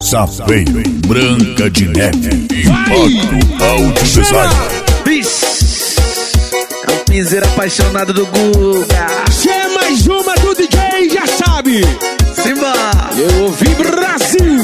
Sapeiro, Branca de Neve, Impacto Audio Design. É o piseiro apaixonado do Guga. Se é mais uma do DJ, já sabe. Simba! Eu ouvi Brasil.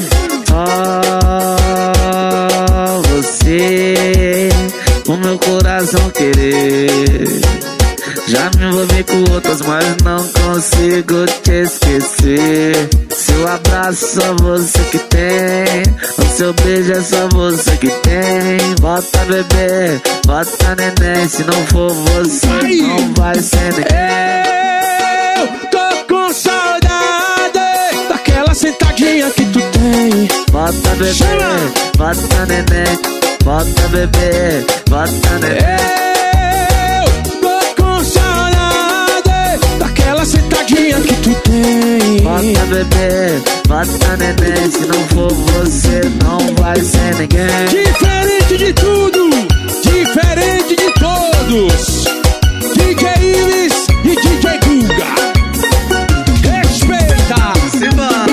Você, o meu coração querer. Já me envolvi com outras, mas não consigo te esquecer. Seu abraço só você que tem, o seu beijo é só você que tem. Bota bebê, bota neném, se não for você, não vai ser ninguém. Eu tô com saudade daquela sentadinha que tu tem. Bota bebê, bota neném, bota bebê, bota neném. Sentadinha que tu tem. Bota bebê, bota neném, se não for você, não vai ser ninguém. Diferente de tudo, diferente de todos. DJ Iris e DJ Guga. Respeita. Simba.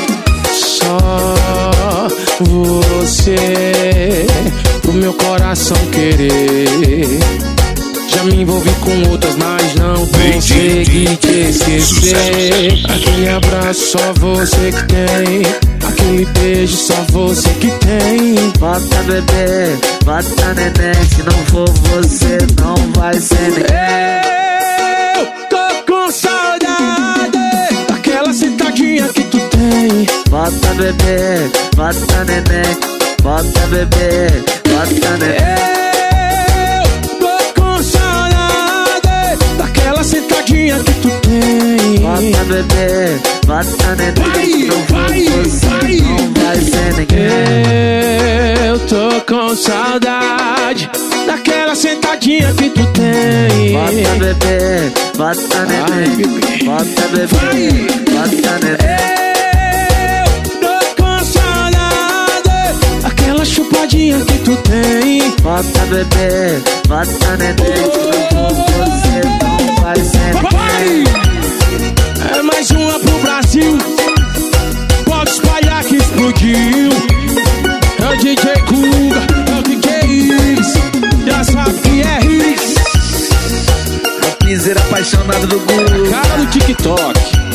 Só você, pro meu coração querer. Já me envolvi com outras, mas não consegui te esquecer. Aquele abraço só você que tem, aquele beijo só você que tem. Bota bebê, bota neném, se não for você, não vai ser ninguém. Eu tô com saudade daquela sentadinha que tu tem. Bota bebê, bota neném, bota bebê, bota neném. Sentadinha que tu tem. Bota bebê, bota neném, não vai, você, não vai ser ninguém. Eu tô com saudade daquela sentadinha que tu tem. Bota bebê, bota neném, bota bebê, bota neném. Eu tô com saudade daquela chupadinha que tu tem. Bota bebê, bota neném, se não for você, não vai ser ninguém. É mais uma pro Brasil. Pode espalhar que explodiu. É o DJ Guga, é o DJ Iris. Já sabe que é Iris. É o piseiro apaixonado do Guga. Cara do TikTok.